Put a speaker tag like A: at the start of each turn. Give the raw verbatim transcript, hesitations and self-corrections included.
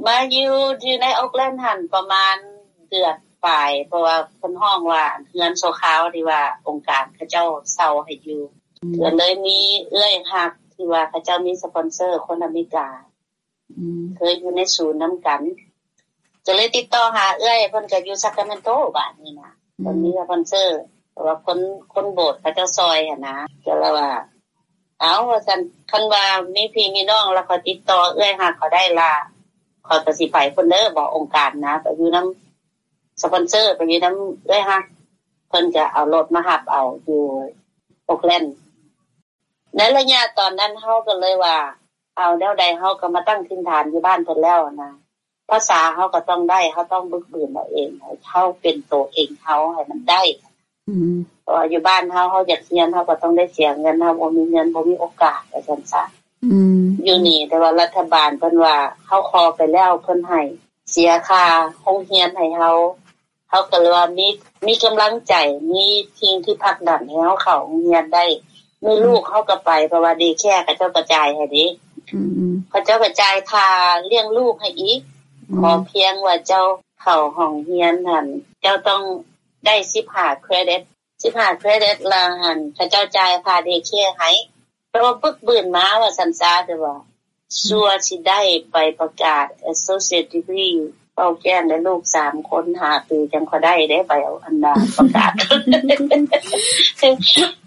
A: มาอยู่อยู่ในออกแลนด์หั่นประมาณเดือนปลายเพราะว่าเพิ่นฮ้องว่าเฮือนโซคาวที่ว่าองค์การเขาเจ้าเซาให้อยู่ก็เลยมีเอื้อยฮักที่ว่าเขาเจ้ามีสปอนเซอร์คนอเมริกาอืมเคยอยู่ในศูนย์นํากันก็เลยติดต่อหาเอื้อยเพิ่นก็อยู่ซัคราเมนโตบ้านนี้นะเพิ่นมีสปอนเซอร์เพราะว่าคนคนโบสถ์เขาเจ้าซอยหั่นนะก็เลยว่าเอาว่าซั่นคันว่ามีพี่มีน้องแล้วก็ติดต่อเอื้อยฮักเขาได้ล่ะเขาก็สิไปเพิ่นเด้อบอกองค์การนะไปอยู่นําสปอนเซอร์ไปอยู่นําเอื้อยฮักเพิ่นจะเอารถมารับเอาอยู่โอกแลนด์ในระยะตอนนั้นเฮาก็เลยว่าเอาแนวใดเฮาก็มาตั้งถิ่นฐานอยู่บ้านเพิ่นแล้วนะภาษาเฮาก็ต้องได้เฮาต้องบึกบืนเอาเองให้เฮาเป็นตัวเองเฮาให้มันได้อือเพราะอยู่บ้านเฮาเฮาอยากเรียนเฮาก็ต้องได้เสียเงินเฮาบ่มีเงินบ่มีโอกาสว่าซั่นซะอืออยู่นี่แต่ว่ารัฐบาลเพิ่นว่าเฮาขอไปแล้วเพิ่นให้เสียค่าโรงเรียนให้เฮาเฮาก็เลยว่ามีมีกำลังใจมีทิ้งที่พักดันให้เฮาเข้าโรงเรียนได้มีลูกเฮาก็ไปเพราะว่าดีแค่เขาเจ้ากระจายให้ดิอือเขาเจ้ากระจายค่าเลี้ยงลูกให้อีกขอเพียงว่าเจ้าเข้าห้องเรียนนั่นเจ้าต้องได้สิบห้าเครดิตสิบห้าเครดิตละหั่นเขาเจ้าจ่ายค่าดีแค่ให้เพราะว่าปึกบืนมาว่าซั่นซะเด้อว่าสัวสิได้ไปประกาศ Associate Degree เป้าแก้นได้ลูกสามคนห้าปีจังเขาได้ได้ไปเอาอันดาประกาศ